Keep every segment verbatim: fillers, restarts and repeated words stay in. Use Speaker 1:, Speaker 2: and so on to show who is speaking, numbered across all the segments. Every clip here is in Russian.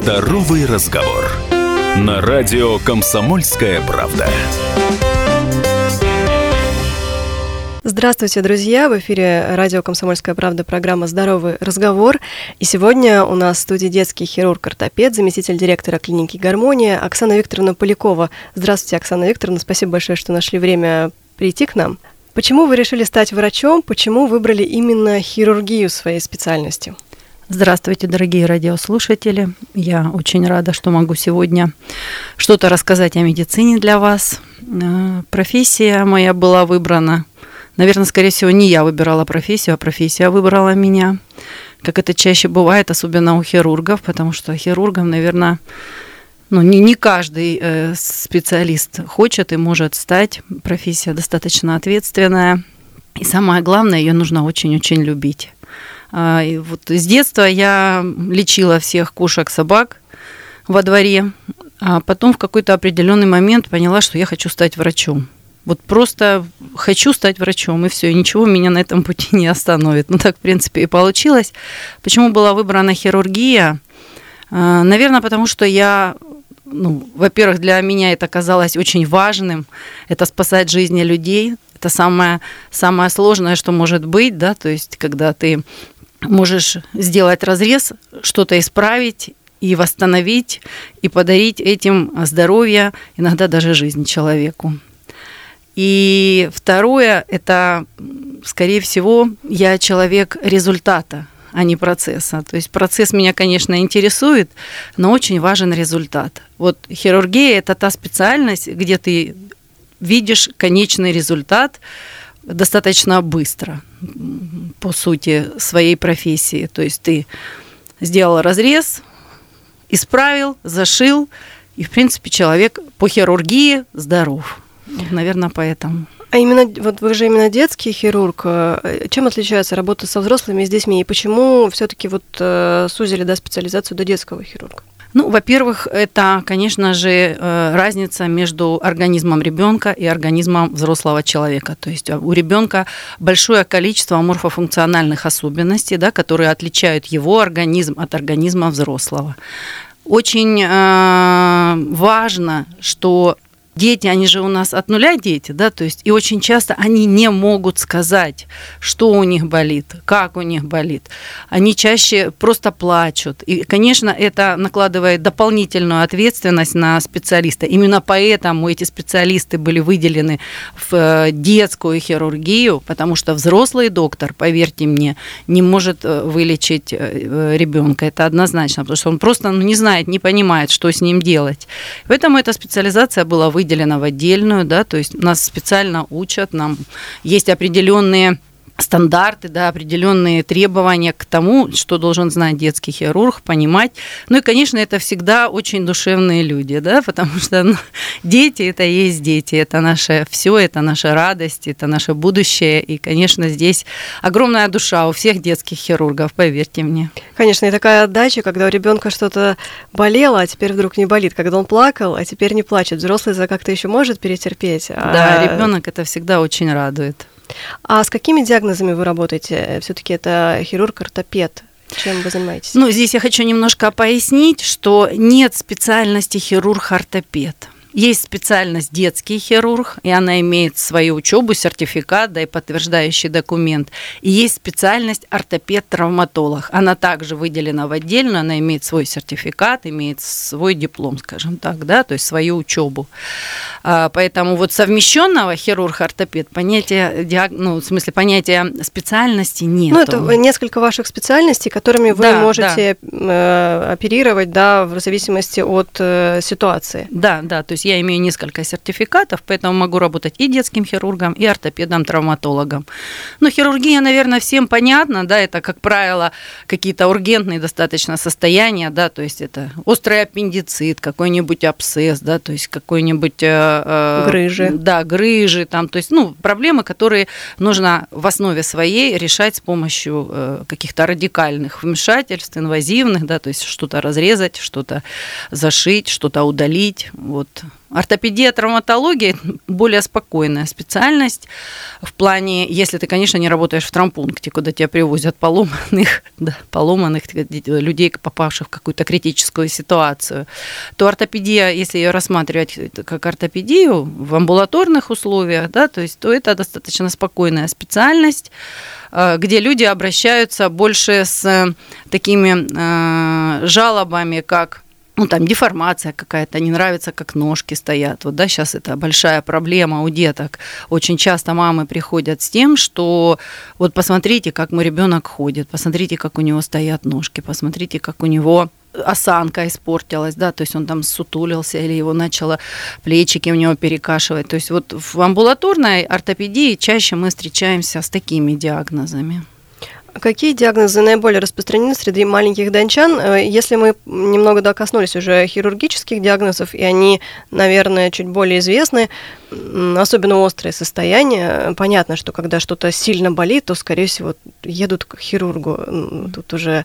Speaker 1: Здоровый разговор. На радио «Комсомольская правда».
Speaker 2: Здравствуйте, друзья! В эфире радио «Комсомольская правда», программа «Здоровый разговор». И сегодня у нас в студии детский хирург-ортопед, заместитель директора клиники «Гармония» Оксана Викторовна Полякова. Здравствуйте, Оксана Викторовна. Спасибо большое, что нашли время прийти к нам. Почему вы решили стать врачом? Почему выбрали именно хирургию своей специальностью?
Speaker 3: Здравствуйте, дорогие радиослушатели. Я очень рада, что могу сегодня что-то рассказать о медицине для вас. Профессия моя была выбрана. Наверное, скорее всего, не я выбирала профессию, а профессия выбрала меня. Как это чаще бывает, особенно у хирургов, потому что хирургом, наверное, ну, не, не каждый э, специалист хочет и может стать. Профессия достаточно ответственная. И самое главное, ее нужно очень-очень любить. А, и вот с детства я лечила всех кошек, собак во дворе, а потом в какой-то определенный момент поняла, что я хочу стать врачом. Вот просто хочу стать врачом, и все, и ничего меня на этом пути не остановит. Ну, так, в принципе, и получилось. Почему была выбрана хирургия? Наверное, потому что я, ну, во-первых, для меня это казалось очень важным. Это спасать жизни людей. Это самое, самое сложное, что может быть, да, то есть, когда ты можешь сделать разрез, что-то исправить, и восстановить, и подарить этим здоровье, иногда даже жизнь человеку. И второе, это, скорее всего, я человек результата, а не процесса. То есть процесс меня, конечно, интересует, но очень важен результат. Вот хирургия – это та специальность, где ты видишь конечный результат достаточно быстро, по сути, своей профессии. То есть ты сделал разрез, исправил, зашил, и, в принципе, человек по хирургии здоров. Наверное, поэтому.
Speaker 2: А именно, вот вы же именно детский хирург. Чем отличается работа со взрослыми и с детьми? И почему все-таки вот сузили, да, специализацию до детского хирурга?
Speaker 3: Ну, во-первых, это, конечно же, разница между организмом ребенка и организмом взрослого человека. То есть у ребенка большое количество морфофункциональных особенностей, да, которые отличают его организм от организма взрослого. Очень э, важно, что дети, они же у нас от нуля дети, да, то есть и очень часто они не могут сказать, что у них болит, как у них болит. Они чаще просто плачут. И, конечно, это накладывает дополнительную ответственность на специалиста. Именно поэтому эти специалисты были выделены в детскую хирургию, потому что взрослый доктор, поверьте мне, не может вылечить ребенка. Это однозначно, потому что он просто, ну, не знает, не понимает, что с ним делать. Поэтому эта специализация была выделена выделена в отдельную, да, то есть нас специально учат, нам есть определенные стандарты, да, определенные требования к тому, что должен знать детский хирург, понимать. Ну и, конечно, это всегда очень душевные люди, да, потому что, ну, дети – это и есть дети, это наше все, это наша радость, это наше будущее. И, конечно, здесь огромная душа у всех детских хирургов, поверьте мне.
Speaker 2: Конечно, и такая отдача, когда у ребенка что-то болело, а теперь вдруг не болит, когда он плакал, а теперь не плачет. Взрослый за как-то еще может перетерпеть. А...
Speaker 3: Да, ребенок это всегда очень радует.
Speaker 2: А с какими диагнозами вы работаете? Все-таки это хирург-ортопед. Чем вы занимаетесь?
Speaker 3: Ну, здесь я хочу немножко пояснить, что нет специальности хирург-ортопед. Есть специальность детский хирург, и она имеет свою учебу, сертификат, да, и подтверждающий документ. И есть специальность ортопед-травматолог. Она также выделена в отдельную, она имеет свой сертификат, имеет свой диплом, скажем так, да, то есть свою учебу. Поэтому вот совмещенного хирург-ортопед понятия, ну, в смысле понятия специальности нет.
Speaker 2: Ну, это несколько ваших специальностей, которыми вы
Speaker 3: да,
Speaker 2: можете да. оперировать, да, в зависимости от ситуации.
Speaker 3: Да, да, то есть я имею несколько сертификатов, поэтому могу работать и детским хирургом, и ортопедом-травматологом. Но хирургия, наверное, всем понятна, да, это, как правило, какие-то ургентные достаточно состояния, да, то есть это острый аппендицит, какой-нибудь абсцесс, да, то есть какой-нибудь... Э,
Speaker 2: грыжи.
Speaker 3: Да, грыжи, там, то есть, ну, проблемы, которые нужно в основе своей решать с помощью э, каких-то радикальных вмешательств, инвазивных, да, то есть что-то разрезать, что-то зашить, что-то удалить, вот. Ортопедия, травматология – более спокойная специальность в плане, если ты, конечно, не работаешь в травмпункте, куда тебя привозят поломанных, да, поломанных людей, попавших в какую-то критическую ситуацию, то ортопедия, если ее рассматривать как ортопедию в амбулаторных условиях, да, то есть, то это достаточно спокойная специальность, где люди обращаются больше с такими э, жалобами, как ну, там, деформация какая-то, не нравится, как ножки стоят. Вот, да, сейчас это большая проблема у деток. Очень часто мамы приходят с тем, что вот посмотрите, как мой ребенок ходит, посмотрите, как у него стоят ножки, посмотрите, как у него осанка испортилась, да, то есть он там сутулился или его начало плечики у него перекашивать. То есть вот в амбулаторной ортопедии чаще мы встречаемся с такими диагнозами.
Speaker 2: Какие диагнозы наиболее распространены среди маленьких дончан? Если мы немного докоснулись уже хирургических диагнозов, и они, наверное, чуть более известны, особенно острые состояния, понятно, что когда что-то сильно болит, то, скорее всего, едут к хирургу. Тут уже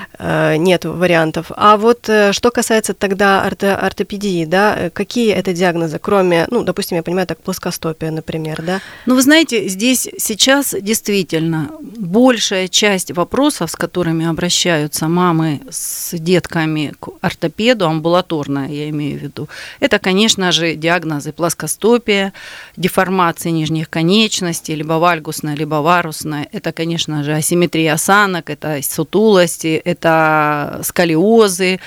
Speaker 2: нет вариантов. А вот что касается тогда орто- ортопедии, да, какие это диагнозы, кроме, ну, допустим, я понимаю, так, плоскостопия, например, да?
Speaker 3: Ну, вы знаете, здесь сейчас действительно большая часть вопросов, с которыми обращаются мамы с детками к ортопеду, амбулаторная, я имею в виду, это, конечно же, диагнозы плоскостопия, деформации нижних конечностей, либо вальгусная, либо варусная. Это, конечно же, асимметрия осанок, это сутулости, это сколиозы.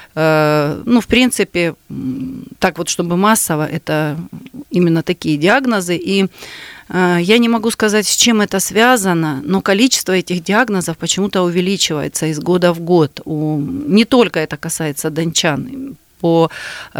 Speaker 3: Ну, в принципе, так вот, чтобы массово, это именно такие диагнозы. И я не могу сказать, с чем это связано, но количество этих диагнозов почему-то увеличивается из года в год. Не только это касается дончан. По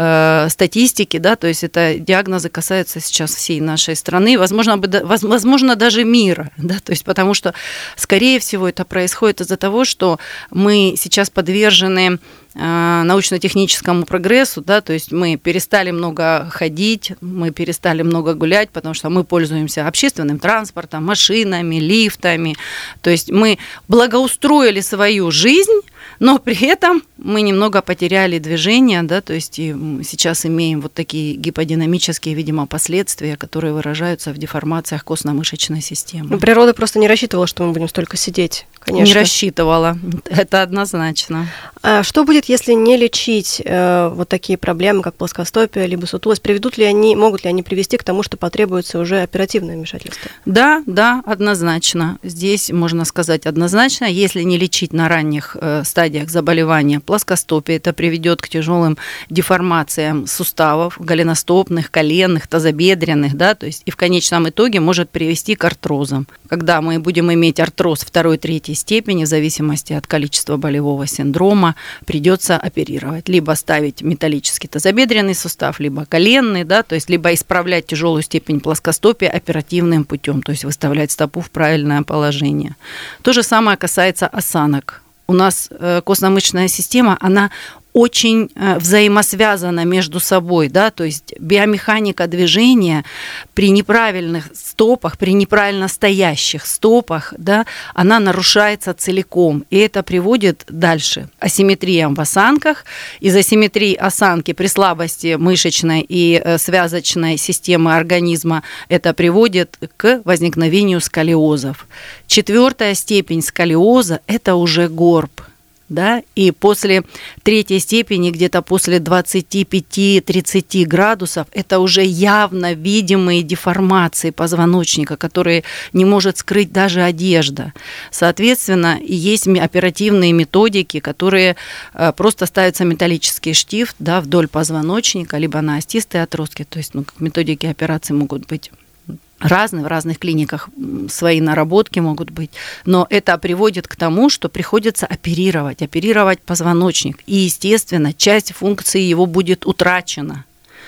Speaker 3: э, статистике, да, то есть это диагнозы касаются сейчас всей нашей страны, возможно, возможно даже мира, да, то есть потому что, скорее всего, это происходит из-за того, что мы сейчас подвержены э, научно-техническому прогрессу, да, то есть мы перестали много ходить, мы перестали много гулять, потому что мы пользуемся общественным транспортом, машинами, лифтами, то есть мы благоустроили свою жизнь, но при этом мы немного потеряли движение, да, то есть и сейчас имеем вот такие гиподинамические, видимо, последствия, которые выражаются в деформациях костно-мышечной системы.
Speaker 2: Ну, природа просто не рассчитывала, что мы будем столько сидеть, конечно.
Speaker 3: Не рассчитывала, это однозначно.
Speaker 2: А что будет, если не лечить э, вот такие проблемы, как плоскостопие, либо сутулость? Приведут ли они, могут ли они привести к тому, что потребуется уже оперативное вмешательство?
Speaker 3: Да, да, однозначно. Здесь можно сказать однозначно, если не лечить на ранних э, стадиях заболевания плоскостопия, это приведет к тяжелым деформациям суставов, голеностопных, коленных, тазобедренных, да, то есть и в конечном итоге может привести к артрозам. Когда мы будем иметь артроз второй, третьей степени, в зависимости от количества болевого синдрома, придется оперировать. Либо ставить металлический тазобедренный сустав, либо коленный, да, то есть либо исправлять тяжелую степень плоскостопия оперативным путем, то есть выставлять стопу в правильное положение. То же самое касается осанок. У нас костно-мышечная система, она очень взаимосвязана между собой, да, то есть биомеханика движения при неправильных стопах, при неправильно стоящих стопах, да, она нарушается целиком, и это приводит дальше к асимметриям в осанках. Из асимметрии осанки при слабости мышечной и связочной системы организма это приводит к возникновению сколиозов. Четвертая степень сколиоза – это уже горб. Да, и после третьей степени, где-то после двадцати пяти - тридцати градусов, это уже явно видимые деформации позвоночника, которые не может скрыть даже одежда. Соответственно, есть оперативные методики, которые просто ставится металлический штифт, да, вдоль позвоночника, либо на остистые отростки. То есть, ну, методики операции могут быть разные, в разных клиниках свои наработки могут быть, но это приводит к тому, что приходится оперировать, оперировать позвоночник, и, естественно, часть функции его будет утрачена.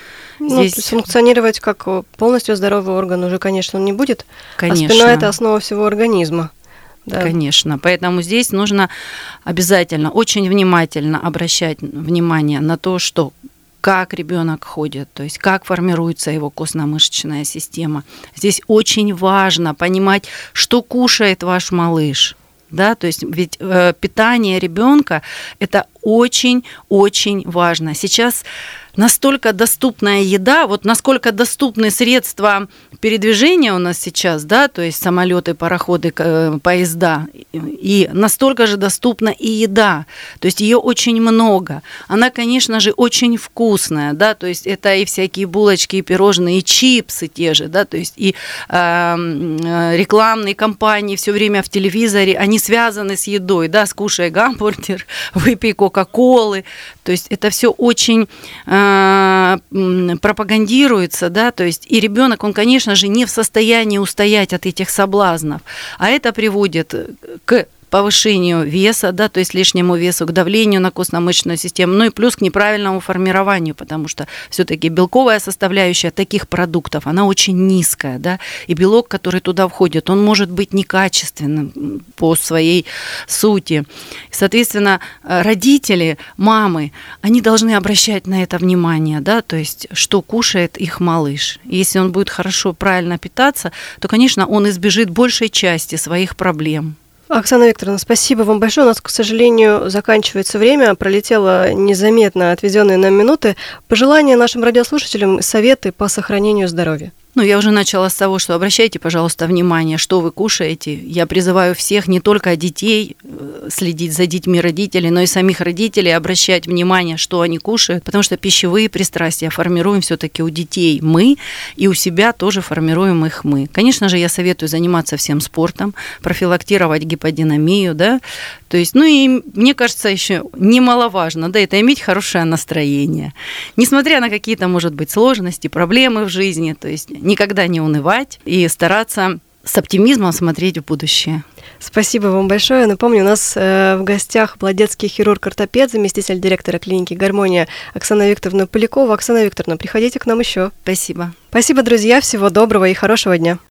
Speaker 2: Ну, Здесь... функционировать как полностью здоровый орган уже, конечно, он не будет,
Speaker 3: конечно.
Speaker 2: А спина – это основа всего организма. Да.
Speaker 3: Конечно, поэтому здесь нужно обязательно очень внимательно обращать внимание на то, что как ребенок ходит, то есть как формируется его костно-мышечная система. Здесь очень важно понимать, что кушает ваш малыш. Да, то есть ведь э, питание ребенка это очень-очень важно. Сейчас настолько доступная еда, вот насколько доступны средства передвижения у нас сейчас, да, то есть самолеты, пароходы, поезда, и настолько же доступна и еда, то есть ее очень много. Она, конечно же, очень вкусная, да, то есть это и всякие булочки, и пирожные, и чипсы те же, да, то есть и э, рекламные кампании все время в телевизоре, они связаны с едой, да, скушай гамбургер, выпей кока-колы, то есть это все очень э, пропагандируется, да, то есть и ребенок, он, конечно же, не в состоянии устоять от этих соблазнов, а это приводит к повышению веса, да, то есть лишнему весу, к давлению на костно-мышечную систему, ну и плюс к неправильному формированию, потому что все-таки белковая составляющая таких продуктов, она очень низкая, да, и белок, который туда входит, он может быть некачественным по своей сути. Соответственно, родители, мамы, они должны обращать на это внимание, да, то есть что кушает их малыш. Если он будет хорошо, правильно питаться, то, конечно, он избежит большей части своих проблем.
Speaker 2: Оксана Викторовна, спасибо вам большое. У нас, к сожалению, заканчивается время. Пролетело незаметно отведенные нам минуты. Пожелания нашим радиослушателям, советы по сохранению здоровья.
Speaker 3: Ну, я уже начала с того, что обращайте, пожалуйста, внимание, что вы кушаете. Я призываю всех, не только детей, следить за детьми родителей, но и самих родителей, обращать внимание, что они кушают, потому что пищевые пристрастия формируем все-таки у детей мы, и у себя тоже формируем их мы. Конечно же, я советую заниматься всем спортом, профилактировать гиподинамию, да, то есть, ну и мне кажется, еще немаловажно, да, это иметь хорошее настроение. Несмотря на какие-то, может быть, сложности, проблемы в жизни, то есть никогда не унывать и стараться с оптимизмом смотреть в будущее.
Speaker 2: Спасибо вам большое. Напомню, у нас э, в гостях была детский хирург-ортопед, заместитель директора клиники «Гармония» Оксана Викторовна Полякова. Оксана Викторовна, приходите к нам еще.
Speaker 3: Спасибо.
Speaker 2: Спасибо, друзья. Всего доброго и хорошего дня.